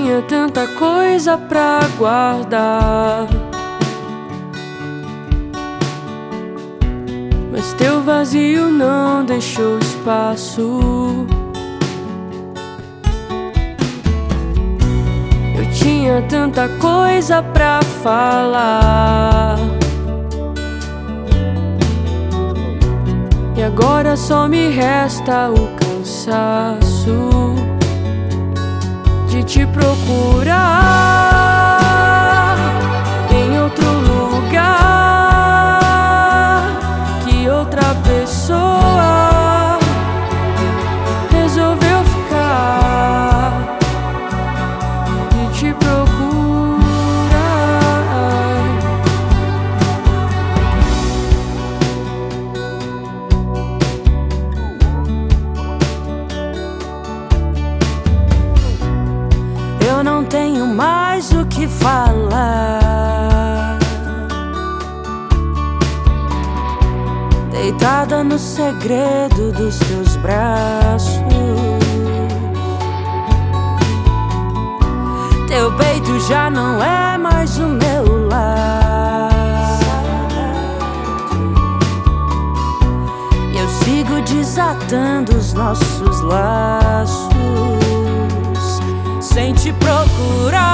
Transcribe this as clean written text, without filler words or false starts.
tinha tanta coisa pra guardar, mas teu vazio não deixou espaço. Eu tinha tanta coisa pra falar, e agora só me resta o cansaço de te procurar em outro lugar, que outra pessoa resolveu ficar e te procurar. Eu não tenho mais o que falar, deitada no segredo dos teus braços. Teu peito já não é mais o meu lar, eu sigo desatando os nossos laços sem te procurar.